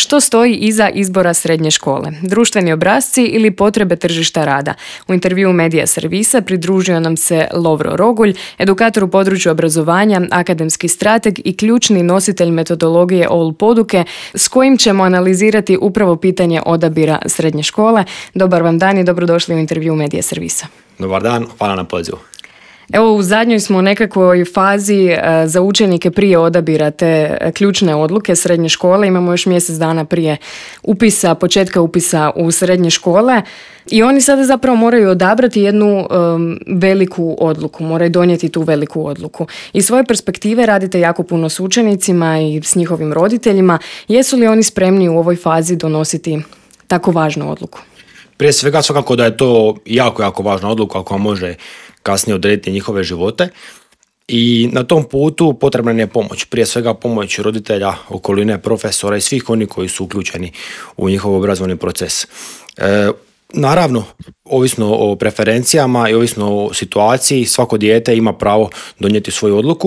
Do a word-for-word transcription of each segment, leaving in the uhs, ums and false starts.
Što stoji iza izbora srednje škole? Društveni obrasci ili potrebe tržišta rada? U intervjuu Medija servisa pridružio nam se Lovro Rogulj, edukator u području obrazovanja, akademski strateg i ključni nositelj metodologije O L Poduke, s kojim ćemo analizirati upravo pitanje odabira srednje škole. Dobar vam dan i dobrodošli u intervjuu Medija servisa. Dobar dan, hvala na pozivu. Evo, u zadnjoj smo nekakvoj fazi za učenike prije odabira te ključne odluke srednje škole. Imamo još mjesec dana prije upisa, početka upisa u srednje škole i oni sada zapravo moraju odabrati jednu um, veliku odluku, moraju donijeti tu veliku odluku. Iz svoje perspektive radite jako puno s učenicima i s njihovim roditeljima. Jesu li oni spremni u ovoj fazi donositi tako važnu odluku? Prije svega svakako da je to jako, jako važna odluka koja može kasnije odrediti njihove živote i na tom putu potrebna je pomoć. Prije svega pomoć roditelja, okoline, profesora i svih oni koji su uključeni u njihov obrazovni proces. E, naravno, ovisno o preferencijama i ovisno o situaciji, svako dijete ima pravo donijeti svoju odluku,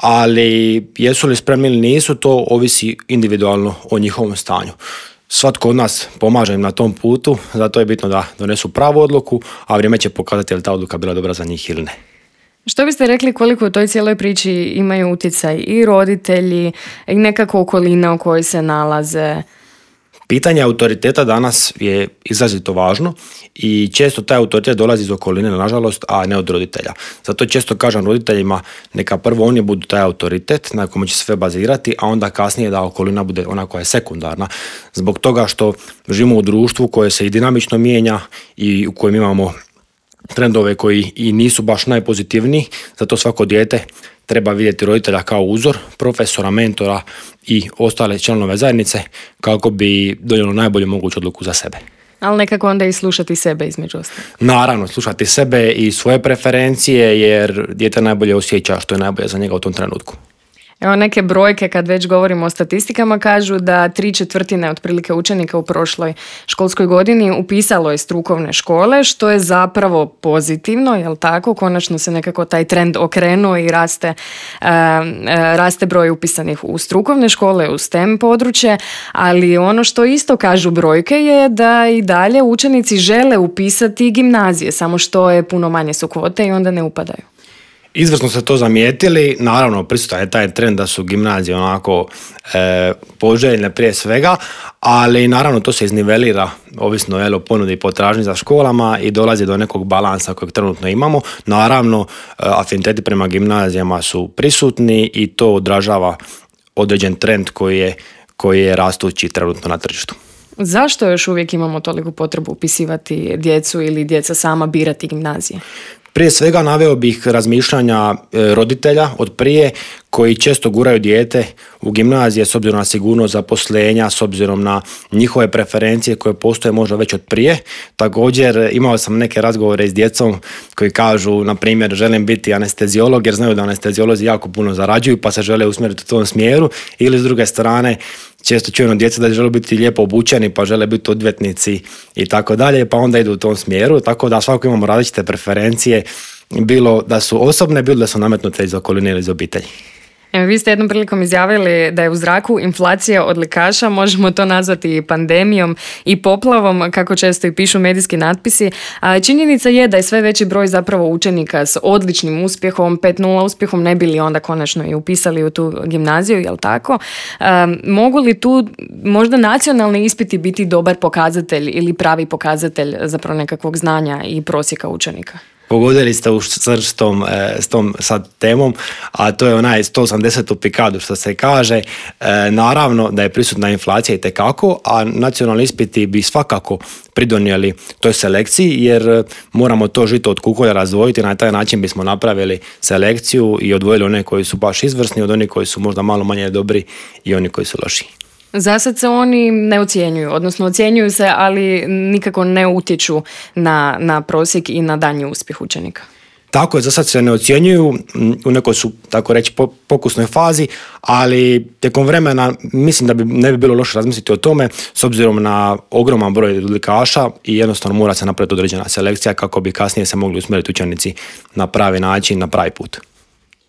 ali jesu li spremni ili nisu, to ovisi individualno o njihovom stanju. Svatko od nas pomaže im na tom putu, zato je bitno da donesu pravu odluku, a vrijeme će pokazati je li ta odluka bila dobra za njih ili ne. Što biste rekli koliko u toj cijeloj priči imaju utjecaj i roditelji i nekako okolina u kojoj se nalaze? Pitanje autoriteta danas je izrazito važno i često taj autoritet dolazi iz okoline, nažalost, a ne od roditelja. Zato često kažem roditeljima neka prvo oni budu taj autoritet na kojem će sve bazirati, a onda kasnije da okolina bude ona koja je sekundarna. Zbog toga što živimo u društvu koje se i dinamično mijenja i u kojem imamo trendove koji i nisu baš najpozitivniji, zato svako dijete treba vidjeti roditelja kao uzor, profesora, mentora i ostale članove zajednice kako bi donijelo najbolju moguću odluku za sebe. Ali nekako onda i slušati sebe između ostalog. Naravno, slušati sebe i svoje preferencije jer dijete najbolje osjeća što je najbolje za njega u tom trenutku. Evo, neke brojke kad već govorimo o statistikama kažu da tri četvrtine otprilike učenika u prošloj školskoj godini upisalo je strukovne škole, što je zapravo pozitivno, jel tako? Konačno se nekako taj trend okrenuo i raste, uh, raste broj upisanih u strukovne škole, u STEM područje, ali ono što isto kažu brojke je da i dalje učenici žele upisati gimnazije, samo što je puno manje su kvote i onda ne upadaju. Izvrsno ste to zamijetili, naravno prisutan je taj trend da su gimnazije onako e, poželjne prije svega, ali naravno to se iznivelira ovisno je, o ponudi i potražnji za školama i dolazi do nekog balansa kojeg trenutno imamo. Naravno, afiniteti prema gimnazijama su prisutni i to odražava određen trend koji je, koji je rastući trenutno na tržištu. Zašto još uvijek imamo toliku potrebu upisivati djecu ili djeca sama birati gimnazije? Prije svega naveo bih razmišljanja roditelja od prije koji često guraju dijete u gimnazije s obzirom na sigurnost zaposlenja, s obzirom na njihove preferencije koje postoje možda već od prije. Također imao sam neke razgovore s djecom koji kažu, na primjer, želim biti anesteziolog jer znaju da anesteziolozi jako puno zarađuju pa se žele usmjeriti u tom smjeru, ili s druge strane često čujemo djeca da žele biti lijepo obučeni pa žele biti odvjetnici i tako dalje, pa onda idu u tom smjeru, tako da svako imamo različite preferencije, bilo da su osobne, bilo da su nametnute iz okoline ili iz obitelji. Evo, vi ste jednom prilikom izjavili da je u zraku inflacija odlikaša, možemo to nazvati pandemijom i poplavom, kako često i pišu medijski natpisi. A činjenica je da je sve veći broj zapravo učenika s odličnim uspjehom, pet nula uspjehom, ne bili onda konačno i upisali u tu gimnaziju, jel tako? A, mogu li tu možda nacionalni ispiti biti dobar pokazatelj ili pravi pokazatelj zapravo nekakvog znanja i prosjeka učenika? Pogodili ste u srž s tom, s tom sad temom, a to je onaj sto osamdeset u pikadu što se kaže. E, naravno da je prisutna inflacija itekako, a nacionalni ispiti bi svakako pridonijeli toj selekciji jer moramo to žito od kukolja razdvojiti, na taj način bismo napravili selekciju i odvojili one koji su baš izvrsni od onih koji su možda malo manje dobri i oni koji su loši. Za sad se oni ne ocjenjuju, odnosno ocjenjuju se, ali nikako ne utječu na, na prosjek i na daljnji uspjeh učenika. Tako je, za sad se ne ocjenjuju, u nekoj su, tako reći, pokusnoj fazi, ali tijekom vremena mislim da bi, ne bi bilo loše razmisliti o tome s obzirom na ogroman broj odlikaša i jednostavno mora se napraviti određena selekcija kako bi kasnije se mogli usmjeriti učenici na pravi način, na pravi put.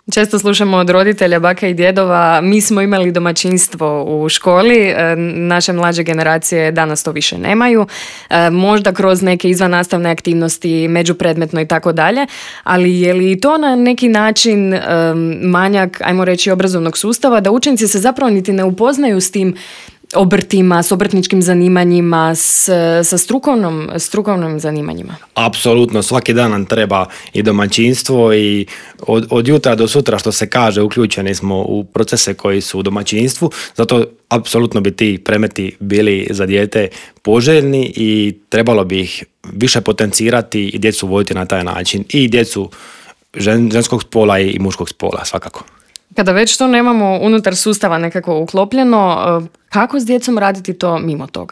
Često slušamo od roditelja, baka i djedova, mi smo imali domaćinstvo u školi, naše mlađe generacije danas to više nemaju, možda kroz neke izvannastavne aktivnosti, međupredmetno i tako dalje, ali je li to na neki način manjak, ajmo reći, obrazovnog sustava, da učenici se zapravo niti ne upoznaju s tim obrtima, s obrtničkim zanimanjima, s, sa strukovnom, strukovnim zanimanjima? Apsolutno, svaki dan nam treba i domaćinstvo i od, od jutra do sutra, što se kaže, uključeni smo u procese koji su u domaćinstvu, zato apsolutno bi ti predmeti bili za dijete poželjni i trebalo bi ih više potencirati i djecu voditi na taj način, i djecu žen, ženskog spola i muškog spola svakako. Kada već to nemamo unutar sustava nekako uklopljeno, kako s djecom raditi to mimo toga?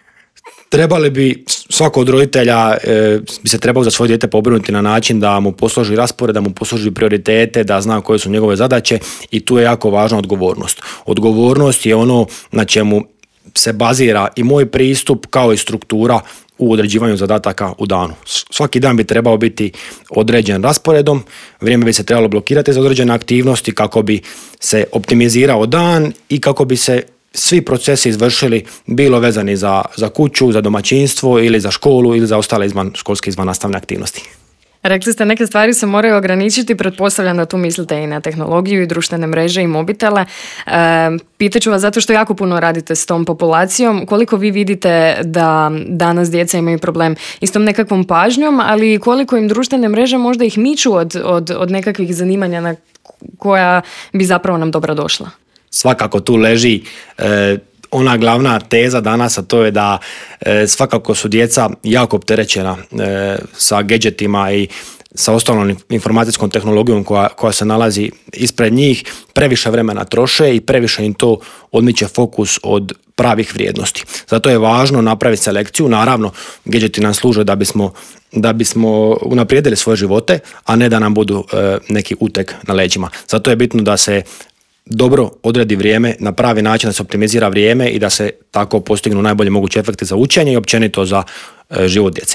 Trebali bi, svako od roditelja e, bi se trebao za svoje dijete pobrinuti na način da mu posloži raspored, da mu posloži prioritete, da zna koje su njegove zadaće, i tu je jako važna odgovornost. Odgovornost je ono na čemu se bazira i moj pristup kao i struktura u određivanju zadataka u danu. Svaki dan bi trebao biti određen rasporedom, vrijeme bi se trebalo blokirati za određene aktivnosti kako bi se optimizirao dan i kako bi se svi procesi izvršili, bilo vezani za, za kuću, za domaćinstvo ili za školu ili za ostale izvan školske izvannastavne aktivnosti. Rekli ste, neke stvari se moraju ograničiti, pretpostavljam da tu mislite i na tehnologiju i društvene mreže i mobitele. E, pitaću vas zato što jako puno radite s tom populacijom. Koliko vi vidite da danas djeca imaju problem i s tom nekakvom pažnjom, ali koliko im društvene mreže možda ih miču od, od, od nekakvih zanimanja na koja bi zapravo nam dobro došla? Svakako tu leži e, ona glavna teza danas, a to je da e, svakako su djeca jako opterećena e, sa gadgetima i sa ostalom informacijskom tehnologijom koja, koja se nalazi ispred njih, previše vremena troše i previše im to odmiče fokus od pravih vrijednosti. Zato je važno napraviti selekciju. Naravno, gadgeti nam služe da bismo, da bismo unaprijedili svoje živote, a ne da nam budu e, neki uteg na leđima. Zato je bitno da se dobro odredi vrijeme na pravi način, da se optimizira vrijeme i da se tako postignu najbolje moguće efekti za učenje i općenito za e, život djece.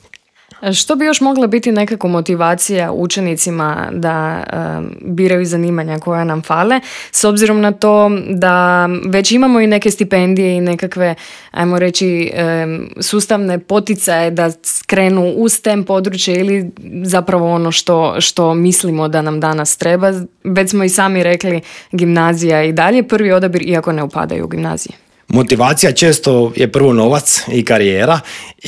Što bi još mogla biti nekako motivacija učenicima da um, biraju zanimanja koja nam fale, s obzirom na to da već imamo i neke stipendije i nekakve, ajmo reći, um, sustavne poticaje da krenu u STEM područje ili zapravo ono što, što mislimo da nam danas treba. Već smo i sami rekli, gimnazija i dalje prvi odabir, iako ne upadaju u gimnazije. Motivacija često je prvo novac i karijera,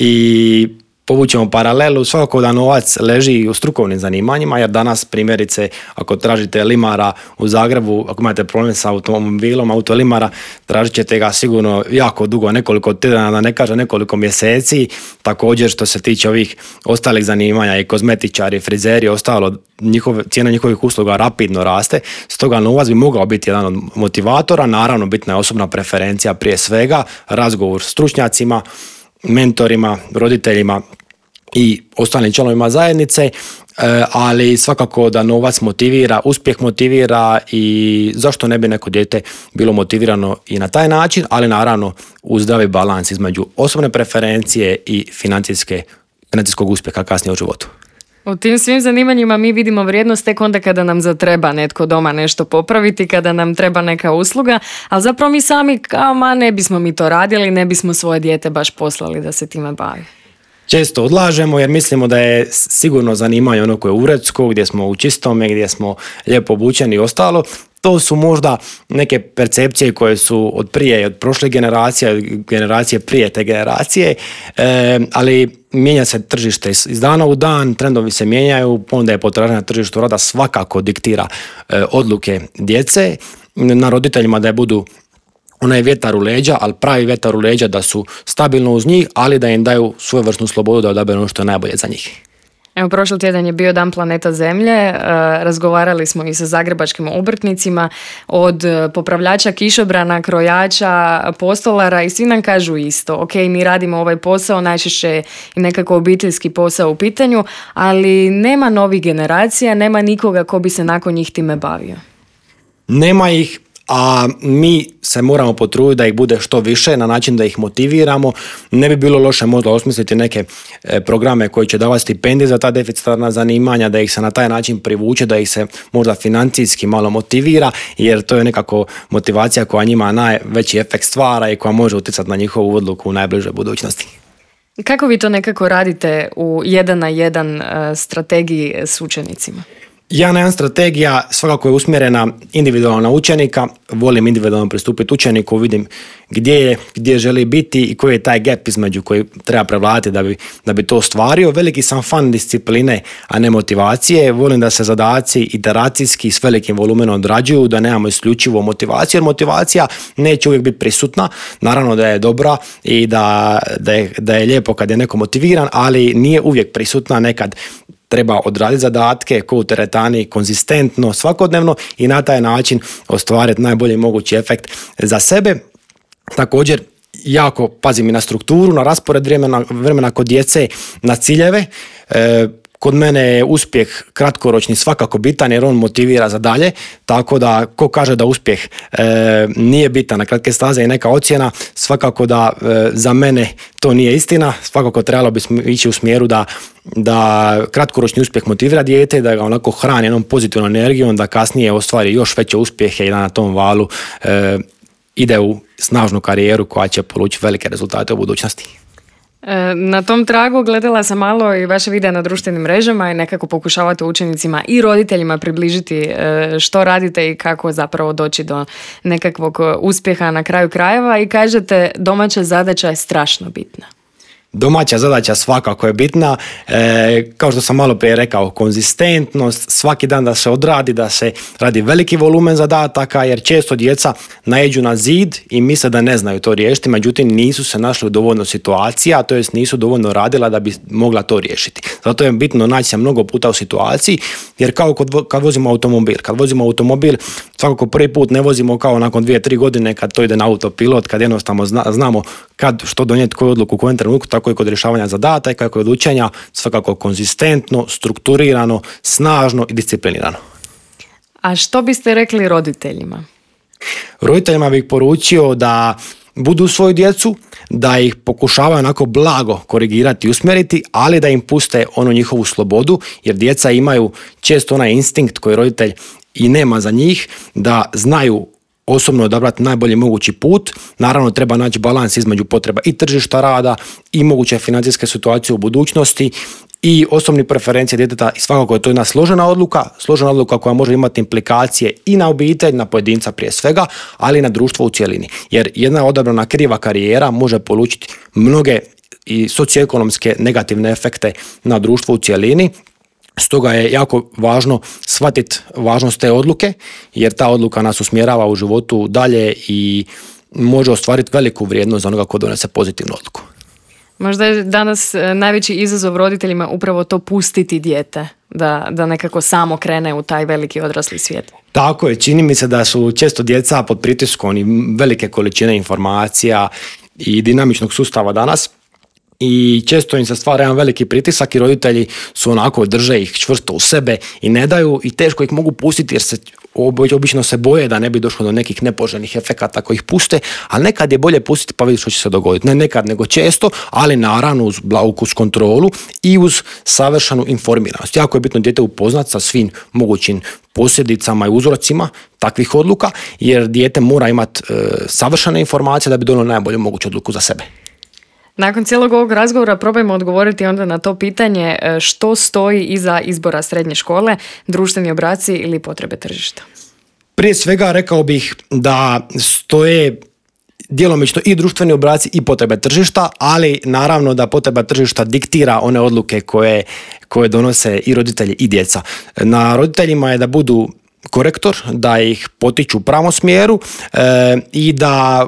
i povućemo paralelu, svakako da novac leži u strukovnim zanimanjima, jer danas primjerice ako tražite limara u Zagrebu, ako imate problem sa automobilom, autolimara, tražit ćete ga sigurno jako dugo, nekoliko tjedana, da ne kažem nekoliko mjeseci. Također što se tiče ovih ostalih zanimanja, i kozmetičari, frizeri, ostalo, njihove, cijena njihovih usluga rapidno raste, stoga novac bi mogao biti jedan od motivatora. Naravno, bitna je osobna preferencija prije svega, razgovor s stručnjacima, mentorima, roditeljima i ostalim članovima zajednice, ali svakako da novac motivira, uspjeh motivira, i zašto ne bi neko dijete bilo motivirano i na taj način, ali naravno uz zdravi balans između osobne preferencije i financijske, financijskog uspjeha kasnije u životu. U tim svim zanimanjima mi vidimo vrijednost tek onda kada nam zatreba netko doma nešto popraviti, kada nam treba neka usluga, ali zapravo mi sami kao ma ne bismo mi to radili, ne bismo svoje dijete baš poslali da se time bavi. Često odlažemo jer mislimo da je sigurno zanimanje ono koje je uredsko, gdje smo u čistome, gdje smo lijepo obučeni i ostalo. To su možda neke percepcije koje su od prije, od prošle generacije, generacije prije te generacije, e, ali mijenja se tržište iz dana u dan, trendovi se mijenjaju, onda je potražnja na tržištu rada svakako diktira e, odluke djece, na roditeljima da je budu onaj vjetar u leđa, ali pravi vjetar u leđa, da su stabilno uz njih, ali da im daju svojevrsnu slobodu da odaberu ono što je najbolje za njih. Evo, prošli tjedan je bio Dan planeta Zemlje, e, razgovarali smo i sa zagrebačkim obrtnicima, od popravljača kišobrana, krojača, postolara, i svi nam kažu isto. Ok, mi radimo ovaj posao, najčešće je i nekako obiteljski posao u pitanju, ali nema novih generacija, nema nikoga ko bi se nakon njih time bavio. Nema ih, a mi se moramo potruditi da ih bude što više na način da ih motiviramo. Ne bi bilo loše možda osmisliti neke programe koji će davati stipendije za ta deficitarna zanimanja, da ih se na taj način privuče, da ih se možda financijski malo motivira, jer to je nekako motivacija koja njima najveći efekt stvara i koja može utjecati na njihovu odluku u najbližoj budućnosti. Kako vi to nekako radite u jedan na jedan strategiji s učenicima? jedan na jedan strategija svakako je usmjerena individualno na učenika, volim individualno pristupiti učeniku, vidim gdje je, gdje želi biti i koji je taj gap između koji treba prevladati da bi, da bi to ostvario. Veliki sam fan discipline, a ne motivacije. Volim da se zadaci iteracijski s velikim volumenom odrađuju, da nemamo isključivo motivaciju, jer motivacija neće uvijek biti prisutna. Naravno da je dobra i da, da, je, da je lijepo kad je neko motiviran, ali nije uvijek prisutna. Nekad treba odraditi zadatke ko u teretani konzistentno, svakodnevno i na taj način ostvariti najbolji mogući efekt za sebe. Također, jako pazim i na strukturu, na raspored vremena, vremena kod djece, na ciljeve. E, Kod mene je uspjeh kratkoročni svakako bitan jer on motivira za dalje, tako da ko kaže da uspjeh e, nije bitan na kratke staze i neka ocjena, svakako da e, za mene to nije istina. Svakako trebalo bi ići u smjeru da, da kratkoročni uspjeh motivira dijete, da ga onako hrani jednom pozitivnom energijom, da kasnije ostvari još veće uspjehe i da na tom valu e, ide u snažnu karijeru koja će polučiti velike rezultate u budućnosti. Na tom tragu gledala sam malo i vaše videa na društvenim mrežama i nekako pokušavate učenicima i roditeljima približiti što radite i kako zapravo doći do nekakvog uspjeha na kraju krajeva i kažete domaća zadaća je strašno bitna. Domaća zadaća svakako je bitna, e, kao što sam malo prije rekao, konzistentnost, svaki dan da se odradi, da se radi veliki volumen zadataka, jer često djeca naiđu na zid i misle da ne znaju to riješiti, međutim nisu se našli u dovoljno situacija, to jest nisu dovoljno radila da bi mogla to riješiti. Zato je bitno naći se mnogo puta u situaciji, jer kao kod, kad vozimo automobil, kad vozimo automobil, svakako prvi put ne vozimo kao nakon dvije, tri godine kad to ide na autopilot, kad jednostavno zna, znamo kad što donijeti, koju odluku u kojem trenutku, tako i kod rješavanja zadataka, kako i kod učenja, svakako konzistentno, strukturirano, snažno i disciplinirano. A što biste rekli roditeljima? Roditeljima bih poručio da budu svoju djecu, da ih pokušavaju onako blago korigirati i usmjeriti, ali da im puste onu njihovu slobodu, jer djeca imaju često onaj instinkt koji roditelj i nema za njih, da znaju osobno odabrati najbolji mogući put. Naravno treba naći balans između potreba i tržišta rada i moguće financijske situacije u budućnosti i osobnih preferencija djeteta. I svakako je to jedna složena odluka, složena odluka koja može imati implikacije i na obitelj, na pojedinca prije svega, ali i na društvo u cjelini. Jer jedna odabrana kriva karijera može polučiti mnoge i socioekonomske negativne efekte na društvo u cjelini. Stoga je jako važno shvatiti važnost te odluke, jer ta odluka nas usmjerava u životu dalje i može ostvariti veliku vrijednost za onoga ko donese pozitivnu odluku. Možda je danas najveći izazov roditeljima upravo to pustiti dijete, da, da nekako samo krene u taj veliki odrasli svijet. Tako je, čini mi se da su često djeca pod pritiskom i velike količine informacija i dinamičnog sustava danas. I često im se stvara jedan veliki pritisak i roditelji su onako, drže ih čvrsto u sebe i ne daju i teško ih mogu pustiti jer se obično se boje da ne bi došlo do nekih nepoželjnih efekata koji ih puste, ali nekad je bolje pustiti pa vidjeti što će se dogoditi. Ne nekad nego često, ali naravno uz blagu, uz kontrolu i uz savršenu informiranost. Jako je bitno dijete upoznati sa svim mogućim posljedicama i uzrocima takvih odluka, jer dijete mora imati e, savršene informacije da bi donijelo najbolju moguću odluku za sebe. Nakon cijelog ovog razgovora probajmo odgovoriti onda na to pitanje što stoji iza izbora srednje škole, društveni obrasci ili potrebe tržišta. Prije svega rekao bih da stoje djelomično i društveni obrasci i potrebe tržišta, ali naravno da potreba tržišta diktira one odluke koje, koje donose i roditelji i djeca. Na roditeljima je da budu korektor, da ih potiču u pravom smjeru e, i da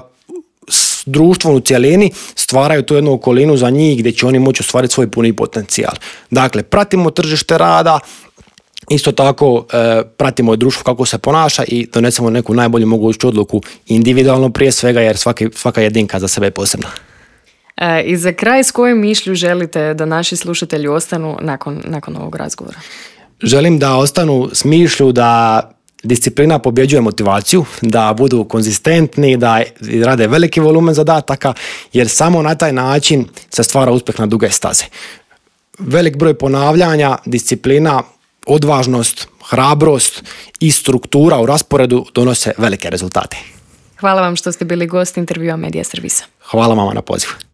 s društvom u cjelini stvaraju tu jednu okolinu za njih gdje će oni moći ostvariti svoj puni potencijal. Dakle, pratimo tržište rada, isto tako e, pratimo društvo kako se ponaša i donesemo neku najbolju moguću odluku individualno prije svega, jer svaki, svaka jedinka za sebe je posebna. E, I za kraj, s kojom mišlju želite da naši slušatelji ostanu nakon, nakon ovog razgovora? Želim da ostanu s mišlju da disciplina pobjeđuje motivaciju, da budu konzistentni, da rade veliki volumen zadataka, jer samo na taj način se stvara uspjeh na duge staze. Velik broj ponavljanja, disciplina, odvažnost, hrabrost i struktura u rasporedu donose velike rezultate. Hvala vam što ste bili gost intervjua Medija servisa. Hvala vama na pozivu.